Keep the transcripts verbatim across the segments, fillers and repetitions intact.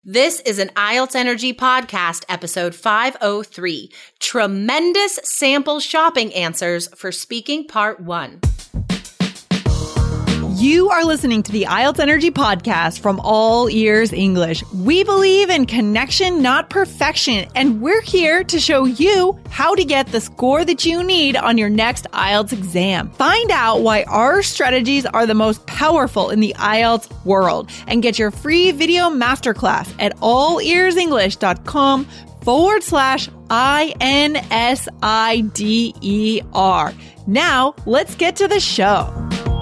This is an I E L T S Energy Podcast, episode five oh three, Tremendous Sample Shopping Answers for Speaking Part one. You are listening to the I E L T S Energy Podcast from All Ears English. We believe in connection, not perfection, and we're here to show you how to get the score that you need on your next I E L T S exam. Find out why our strategies are the most powerful in the I E L T S world and get your free video masterclass at allearsenglish.com forward slash I N S I D E R. Now, let's get to the show.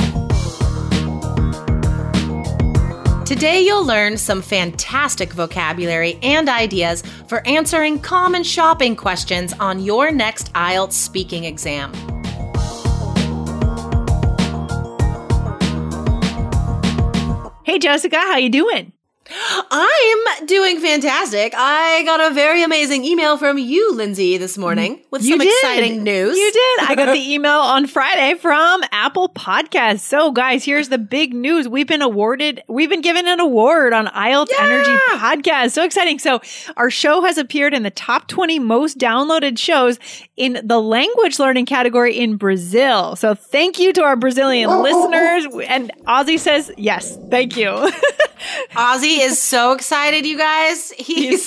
Today, you'll learn some fantastic vocabulary and ideas for answering common shopping questions on your next I E L T S speaking exam. Hey, Jessica, how you doing? I'm doing fantastic. I got a very amazing email from you, Lindsay, this morning with You some did. exciting news. You did. I got the email on Friday from Apple Podcasts. So, guys, here's the big news. We've been awarded, we've been given an award on I E L T S Yeah. Energy Podcast. So exciting. So, our show has appeared in the top twenty most downloaded shows in the language learning category in Brazil. So, thank you to our Brazilian listeners. And Ozzy says, yes, thank you. Ozzy is so excited, you guys. He's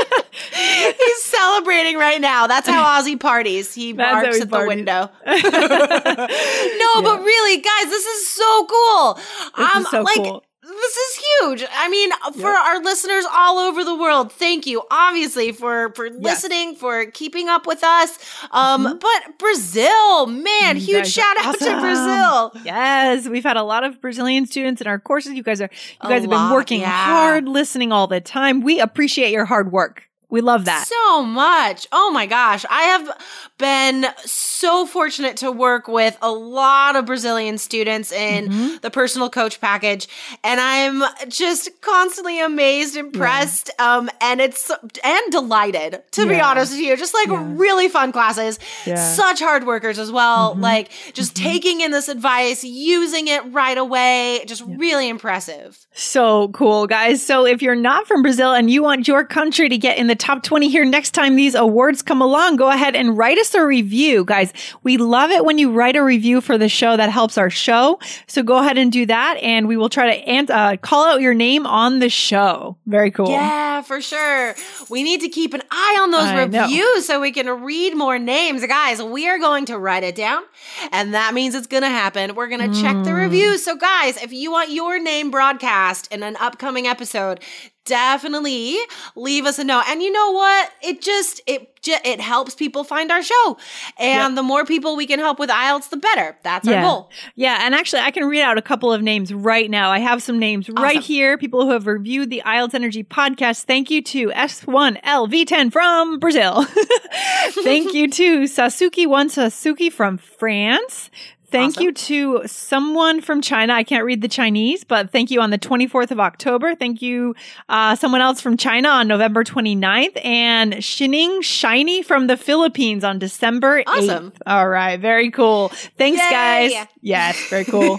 he's celebrating right now. That's how Ozzy parties. He That's how barks he at the parties. window. No, but really, guys, this is so cool. This um, is so like, cool. This is huge. I mean, for our listeners all over the world, thank you, obviously, for, for listening, for keeping up with us. Um, Mm-hmm. But Brazil, man, You huge guys shout are out to awesome. Brazil. Yes, we've had a lot of Brazilian students in our courses. You guys are you A guys have lot, been working yeah. hard, listening all the time. We appreciate your hard work. We love that. So much. Oh my gosh. I have been so fortunate to work with a lot of Brazilian students in Mm-hmm. the personal coach package. And I'm just constantly amazed, impressed, um, and it's and delighted, to be Yeah. honest with you. Just like Yeah. really fun classes. Yeah. Such hard workers as well. Mm-hmm. Like just taking in this advice, using it right away. Just really impressive. So cool, guys. So if you're not from Brazil and you want your country to get in the top twenty here next time these awards come along, go ahead and write us a review. Guys, we love it when you write a review for the show. That helps our show. So go ahead and do that, and we will try to an- uh, call out your name on the show. Very cool. Yeah, for sure. We need to keep an eye on those I know. reviews so we can read more names. Guys, we are going to write it down, and that means it's going to happen. We're going to check Mm. the reviews. So, guys, if you want your name broadcast in an upcoming episode, definitely leave us a note. And you know what? It just, it ju- it helps people find our show. And Yep. the more people we can help with I E L T S, the better. That's our Yeah. goal. Yeah. And actually, I can read out a couple of names right now. I have some names right Awesome. here. People who have reviewed the I E L T S Energy Podcast. Thank you to S one L V ten from Brazil. Thank you to Sasuke one Sasuke from France. Thank Awesome. you to someone from China. I can't read the Chinese, but thank you on the twenty-fourth of October. Thank you, uh, someone else from China on November twenty-ninth, and Shining Shiny from the Philippines on December eighth. Awesome. All right. Very cool. Thanks, Yay. guys. Yes, very cool.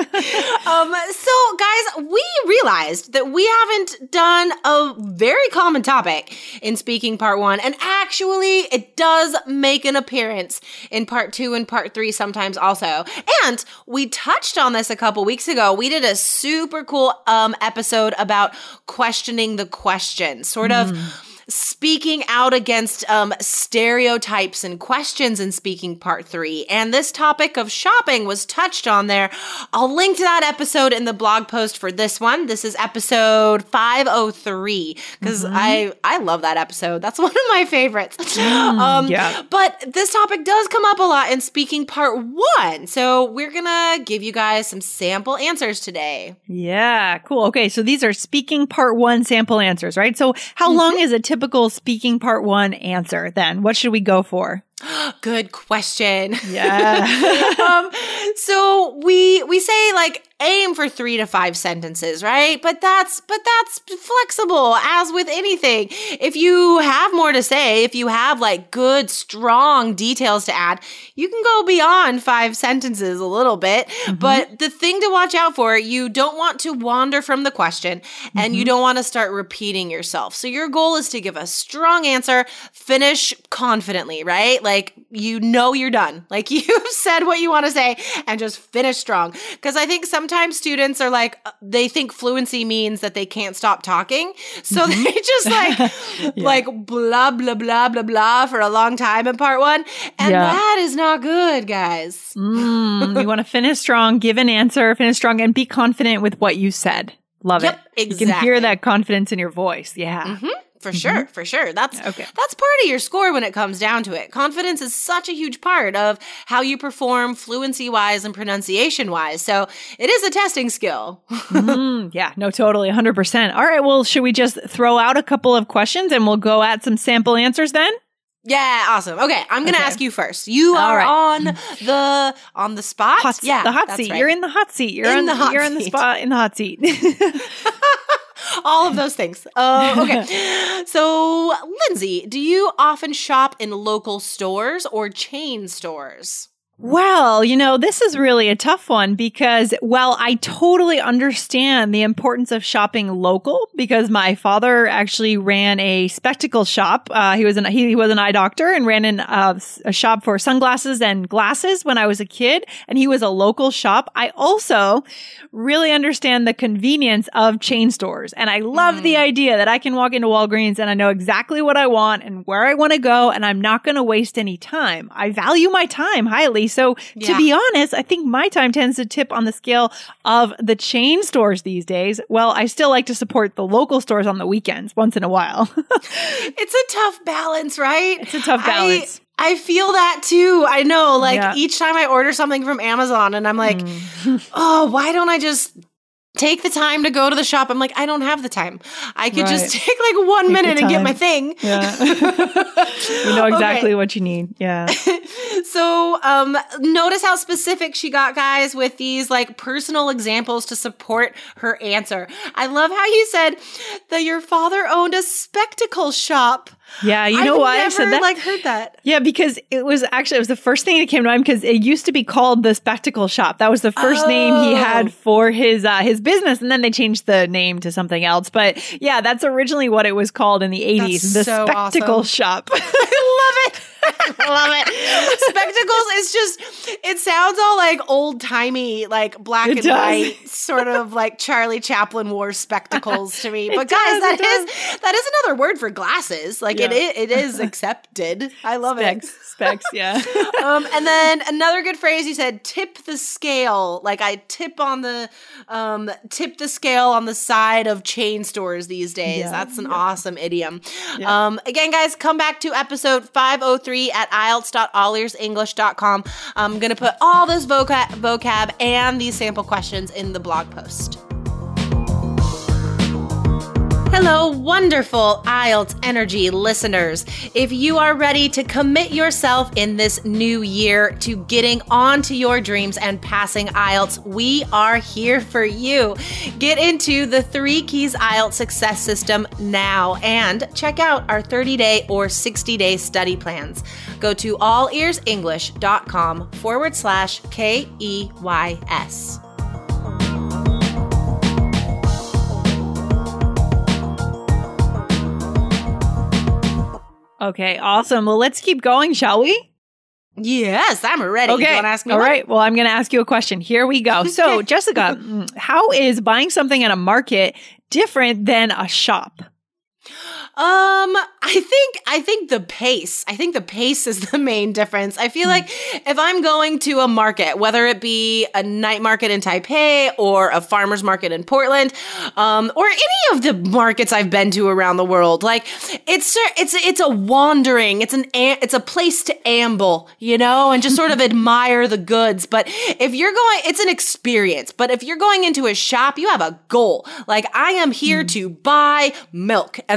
Um, so guys, we realized that we haven't done a very common topic in speaking part one. And actually it does make an appearance in part two and part three sometimes also. And we touched on this a couple weeks ago. We did a super cool, um, episode about questioning the question, sort of speaking out against um, stereotypes and questions in speaking part three. And this topic of shopping was touched on there. I'll link to that episode in the blog post for this one. This is episode five oh three because I, I love that episode. That's one of my favorites. um, yeah. But this topic does come up a lot in speaking part one. So we're going to give you guys some sample answers today. Yeah, cool. Okay, so these are speaking part one sample answers, right? So how long is a typical speaking part one answer then? What should we go for? Good question. Yeah. um, so we we say like aim for three to five sentences, right? But that's but that's flexible, as with anything. If you have more to say, if you have like good, strong details to add, you can go beyond five sentences a little bit. Mm-hmm. But the thing to watch out for, you don't want to wander from the question, and mm-hmm. you don't want to start repeating yourself. So your goal is to give a strong answer, finish confidently, right? Like you know you're done. Like you've said what you want to say and just finish strong. Because I think sometimes students are like, they think fluency means that they can't stop talking. So mm-hmm. they just like, yeah. like blah, blah, blah, blah, blah for a long time in part one. And yeah. that is not good, guys. Mm, you want to finish strong, give an answer, finish strong, and be confident with what you said. Love yep, it. Exactly. You can hear that confidence in your voice. Yeah. Mm-hmm. For mm-hmm. sure, for sure. That's okay. That's part of your score when it comes down to it. Confidence is such a huge part of how you perform fluency-wise and pronunciation-wise. So it is a testing skill. mm, yeah, no, totally, one hundred percent. All right, well, should we just throw out a couple of questions and we'll go at some sample answers then? Yeah, awesome. Okay, I'm going to okay. ask you first. You are right. on the on the spot. Hot, yeah, the hot seat. Right. You're in the hot seat. You're in on the hot You're seat. in the spot in the hot seat. All of those things. Uh, okay. So, Lindsay, do you often shop in local stores or chain stores? Well, you know, this is really a tough one because, well, I totally understand the importance of shopping local because my father actually ran a spectacle shop. Uh, he was an he, he was an eye doctor and ran in uh, a shop for sunglasses and glasses when I was a kid, and he was a local shop. I also really understand the convenience of chain stores, and I love mm. the idea that I can walk into Walgreens and I know exactly what I want and where I want to go, and I'm not going to waste any time. I value my time highly. So yeah. to be honest, I think my time tends to tip on the scale of the chain stores these days. Well, I still like to support the local stores on the weekends once in a while. It's a tough balance, right? It's a tough balance. I, I feel that too. I know, like yeah. each time I order something from Amazon and I'm like, mm. oh, why don't I just take the time to go to the shop? I'm like, I don't have the time. I could right. just take like one take minute and get my thing. Yeah. You know exactly okay. what you need. Yeah. So um, notice how specific she got, guys, with these like personal examples to support her answer. I love how you said that your father owned a spectacle shop. Yeah, you know I've why never, I said that? like heard that. Yeah, because it was actually, it was the first thing that came to mind because it used to be called the Spectacle Shop. That was the first oh. name he had for his uh, his business, and then they changed the name to something else. But yeah, that's originally what it was called in the eighties, that's the so Spectacle awesome. Shop. I love it. I love it. Spectacles is just, it sounds all like old timey, like black it and does. white, sort of like Charlie Chaplin wore spectacles to me. But does, guys, that is that is another word for glasses. Like yeah. it, is, it is accepted. I love Specs. it. Specs, yeah. um, and then another good phrase you said, tip the scale. Like I tip on the, um, tip the scale on the side of chain stores these days. Yeah, That's an yeah. awesome idiom. Yeah. Um, again, guys, come back to episode five oh three at I E L T S dot all ears english dot com. I'm going to put all this vocab, vocab and these sample questions in the blog post. Hello, wonderful I E L T S Energy listeners. If you are ready to commit yourself in this new year to getting onto your dreams and passing I E L T S, we are here for you. Get into the Three Keys I E L T S Success System now and check out our thirty-day or sixty-day study plans. Go to all ears english dot com forward slash K E Y S. Okay, awesome. Well, let's keep going, shall we? Yes, I'm ready. Okay. You want to ask me All one? right. Well, I'm going to ask you a question. Here we go. So, Jessica, how is buying something at a market different than a shop? Um, I think, I think the pace, I think the pace is the main difference. I feel like if I'm going to a market, whether it be a night market in Taipei or a farmer's market in Portland, um, or any of the markets I've been to around the world, like it's, it's, it's a wandering, it's an, it's a place to amble, you know, and just sort of admire the goods. But if you're going, it's an experience, but if you're going into a shop, you have a goal. Like I am here mm. to buy milk, and that's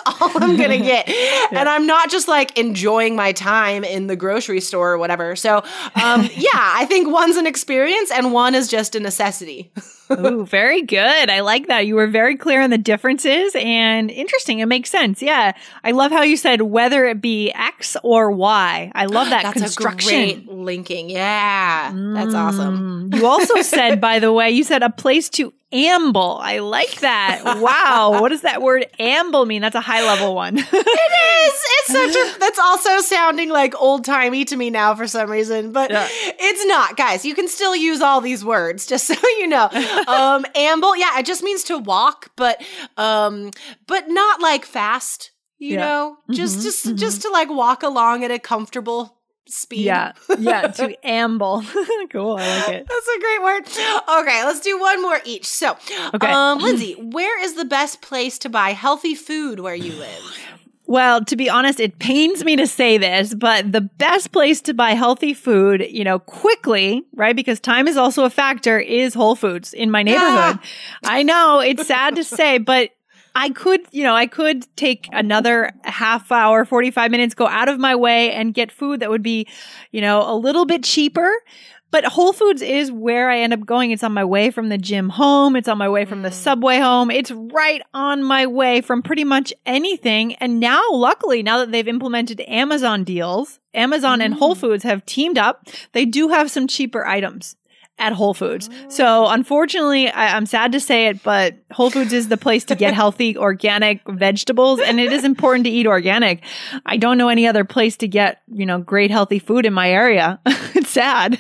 all I'm going to get. Yeah. And I'm not just like enjoying my time in the grocery store or whatever. So, um, yeah, I think one's an experience and one is just a necessity. Ooh, very good. I like that. You were very clear on the differences and interesting. It makes sense. Yeah. I love how you said whether it be X or Y. I love that that's construction. A great linking. Yeah. Mm. That's awesome. You also said, by the way, you said a place to amble. I like that. Wow. What does that word amble mean? That's a high level one. It is. It's such a, that's also sounding like old timey to me now for some reason, but yeah. It's not. Guys, you can still use all these words, just so you know. Um, amble. Yeah. It just means to walk, but, um, but not like fast, you yeah. know, mm-hmm, just, just, mm-hmm. just to like walk along at a comfortable speed. Yeah. Yeah. To amble. Cool. I like it. That's a great word. Okay. Let's do one more each. So, okay. um, Lindsay, where is the best place to buy healthy food where you live? Well, to be honest, it pains me to say this, but the best place to buy healthy food, you know, quickly, right? Because time is also a factor, is Whole Foods in my neighborhood. Yeah. I know it's sad to say, but I could, you know, I could take another half hour, forty-five minutes, go out of my way and get food that would be, you know, a little bit cheaper. But Whole Foods is where I end up going. It's on my way from the gym home. It's on my way from the subway home. It's right on my way from pretty much anything. And now, luckily, now that they've implemented Amazon deals, Amazon mm. and Whole Foods have teamed up. They do have some cheaper items at Whole Foods. So unfortunately, I, I'm sad to say it, but Whole Foods is the place to get healthy, organic vegetables. And it is important to eat organic. I don't know any other place to get, you know, great healthy food in my area. It's sad.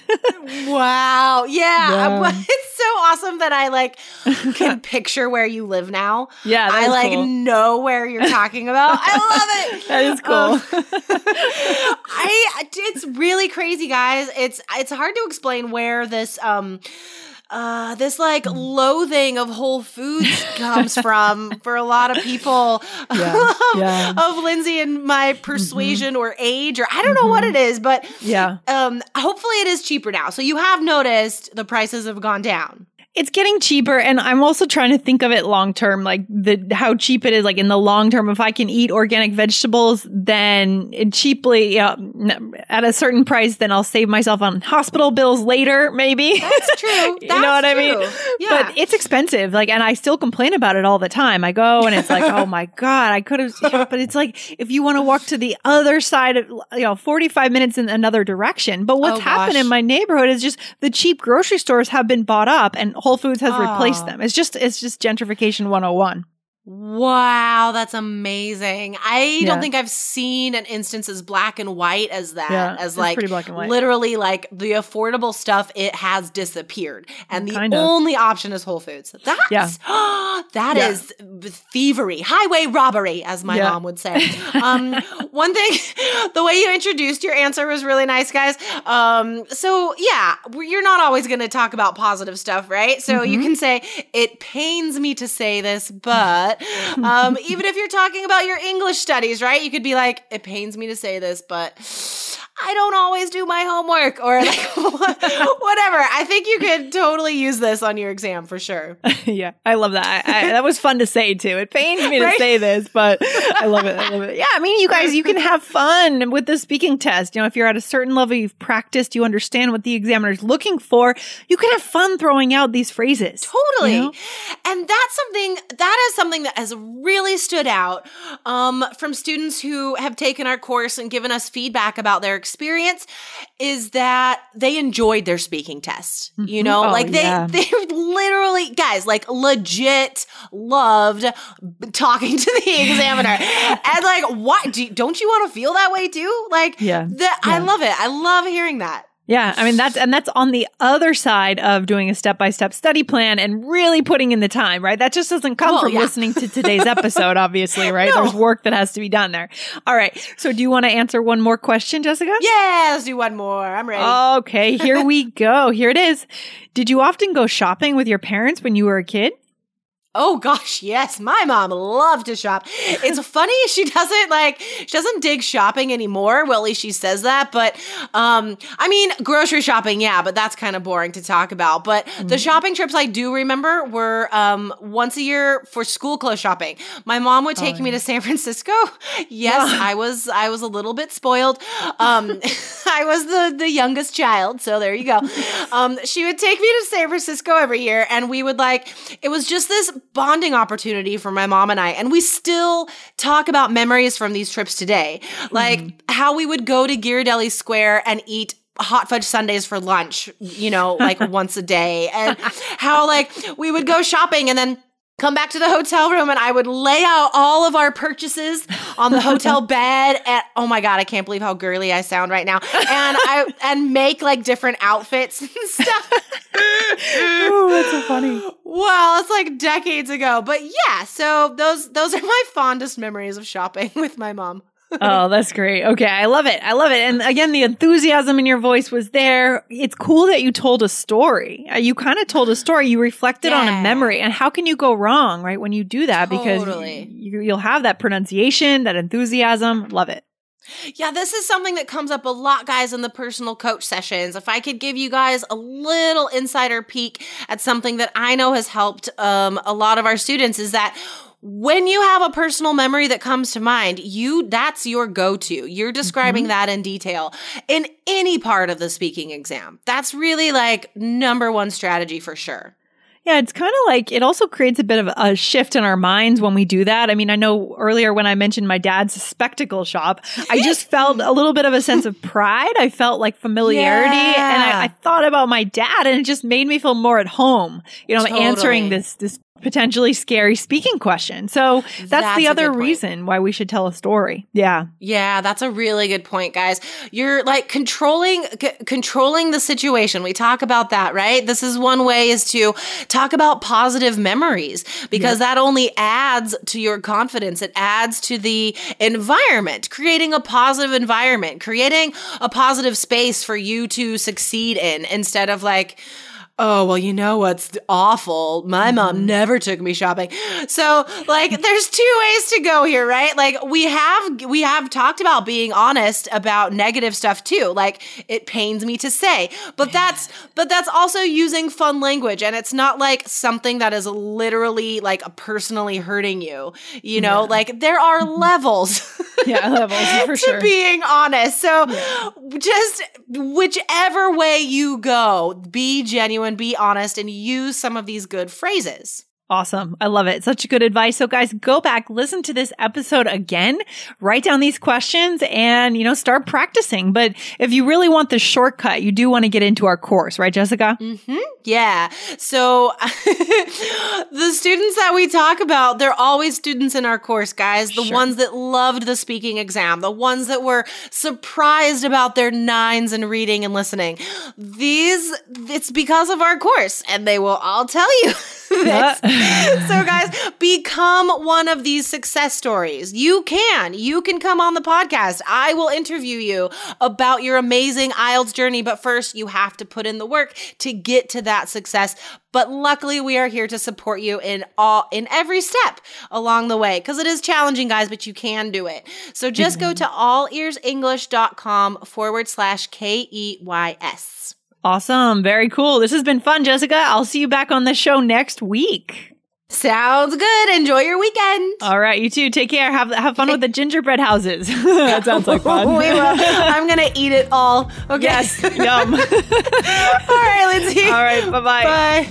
Wow. Yeah. yeah. It's so awesome that I like can picture where you live now. Yeah. I like cool. know where you're talking about. I love it. That is cool. Um, I, it's really crazy, guys. It's, it's hard to explain where this, um, Uh, this like loathing of Whole Foods comes from for a lot of people yeah, of, yeah. of Lindsay and my persuasion mm-hmm. or age, or I don't know mm-hmm. what it is, but yeah. um, hopefully it is cheaper now. So you have noticed the prices have gone down. It's getting cheaper, and I'm also trying to think of it long term, like the how cheap it is. Like in the long term, if I can eat organic vegetables, then it cheaply uh, at a certain price, then I'll save myself on hospital bills later. Maybe that's true. you That's know what true. I mean? Yeah. But it's expensive. Like, and I still complain about it all the time. I go and it's like, oh my god, I could have. Yeah, but it's like if you want to walk to the other side of, you know, forty-five minutes in another direction. But what's oh, happened gosh. in my neighborhood is just the cheap grocery stores have been bought up, and Whole Foods has oh. replaced them. It's just it's just gentrification one oh one. Wow, that's amazing. I Yeah. don't think I've seen an instance as black and white as that. Yeah, as it's like pretty black and white. literally like the affordable stuff, it has disappeared. And the Kind of. only option is Whole Foods. That's Yeah. that Yeah. is thievery, highway robbery, as my Yeah. mom would say. Um, one thing, the way you introduced your answer was really nice, guys. Um, so yeah, you're not always going to talk about positive stuff, right? So you Mhm. can say, it pains me to say this, but um, even if you're talking about your English studies, right? You could be like, it pains me to say this, but I don't always do my homework, or like whatever. I think you could totally use this on your exam for sure. Yeah, I love that. I, I, that was fun to say too. It pains me to Right? say this, but I love it. I love it. Yeah, I mean, you guys, you can have fun with the speaking test. You know, if you're at a certain level, you've practiced, you understand what the examiner's looking for, you can have fun throwing out these phrases. Totally. You know? And that's something, that is something that has really stood out um, from students who have taken our course and given us feedback about their experience, is that they enjoyed their speaking test. You Mhm. know, Oh, like they, yeah. they literally, guys, like legit loved talking to the examiner. And like, what, do, don't you want to feel that way too? Like, Yeah. the, I Yeah. love it. I love hearing that. Yeah, I mean, that's, and that's on the other side of doing a step-by-step study plan and really putting in the time, right? That just doesn't come Well, from yeah. listening to today's episode, obviously, right? No. There's work that has to be done there. All right. So do you want to answer one more question, Jessica? Yeah, let's do one more. I'm ready. Okay, here we go. Here it is. Did you often go shopping with your parents when you were a kid? Oh gosh, yes. My mom loved to shop. It's funny, she doesn't like, she doesn't dig shopping anymore. Well, at least she says that. But, um, I mean, grocery shopping, yeah, but that's kind of boring to talk about. But mm-hmm. the shopping trips I do remember were um, once a year for school clothes shopping. My mom would take oh, me yeah. to San Francisco. Yes, wow. I was, I was a little bit spoiled. Um, I was the, the youngest child. So there you go. Um, she would take me to San Francisco every year, and we would like, it was just this bonding opportunity for my mom and I. And we still talk about memories from these trips today. Like mm-hmm. how we would go to Ghirardelli Square and eat hot fudge sundaes for lunch, you know, like once a day. And how like we would go shopping and then come back to the hotel room and I would lay out all of our purchases on the hotel bed. And oh my God, I can't believe how girly I sound right now. And I and make like different outfits and stuff. Oh, that's so funny. Well, it's like decades ago. But yeah, so those those are my fondest memories of shopping with my mom. Oh, that's great. Okay, I love it. I love it. And again, the enthusiasm in your voice was there. It's cool that you told a story. You kind of told a story. You reflected yeah. on a memory. And how can you go wrong, right, when you do that? Totally. Because you, you'll have that pronunciation, that enthusiasm. Love it. Yeah, this is something that comes up a lot, guys, in the personal coach sessions. If I could give you guys a little insider peek at something that I know has helped um, a lot of our students is that when you have a personal memory that comes to mind, you that's your go-to. You're describing mm-hmm. that in detail in any part of the speaking exam. That's really like number one strategy for sure. Yeah, it's kind of like it also creates a bit of a shift in our minds when we do that. I mean, I know earlier when I mentioned my dad's spectacle shop, I just felt a little bit of a sense of pride. I felt like familiarity yeah. and I, I thought about my dad and it just made me feel more at home, you know, totally. answering this, this potentially scary speaking question. So that's, that's the other reason why we should tell a story. Yeah. Yeah, that's a really good point, guys. You're like controlling c- controlling the situation. We talk about that, right? This is one way is to talk about positive memories because yeah. that only adds to your confidence. It adds to the environment, creating a positive environment, creating a positive space for you to succeed in instead of like, oh, well, you know what's awful? My mm-hmm. mom never took me shopping. So like there's two ways to go here, right? Like we have we have talked about being honest about negative stuff too. Like it pains me to say. But yeah. that's but that's also using fun language and it's not like something that is literally like personally hurting you. You know, yeah. like there are levels. Yeah, levels for to sure. being honest. So yeah. just whichever way you go, be genuine, be honest, and use some of these good phrases. Awesome. I love it. Such good advice. So guys, go back, listen to this episode again, write down these questions and, you know, start practicing. But if you really want the shortcut, you do want to get into our course, right, Jessica? Mm-hmm. Yeah. So the students that we talk about, they're always students in our course, guys. The sure. ones that loved the speaking exam, the ones that were surprised about their nines in reading and listening. These, it's because of our course, and they will all tell you this. So guys, become one of these success stories. You can. You can come on the podcast. I will interview you about your amazing I E L T S journey. But first, you have to put in the work to get to that success. But luckily, we are here to support you in all in every step along the way because it is challenging, guys, but you can do it. So just mm-hmm. go to allearsenglish.com forward slash K E Y S. Awesome. Very cool. This has been fun, Jessica. I'll see you back on the show next week. Sounds good. Enjoy your weekend. All right. You too. Take care. Have have fun with the gingerbread houses. That sounds like fun. We will. I'm going to eat it all. Okay. Yes. Yum. All right, Lindsay. All right. Bye-bye. Bye.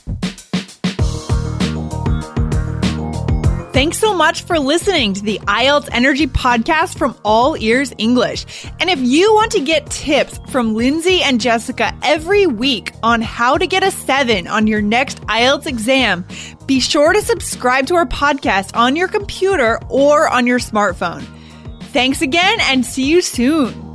Thanks so much for listening to the I E L T S Energy Podcast from All Ears English. And if you want to get tips from Lindsay and Jessica every week on how to get a seven on your next I E L T S exam, be sure to subscribe to our podcast on your computer or on your smartphone. Thanks again and see you soon.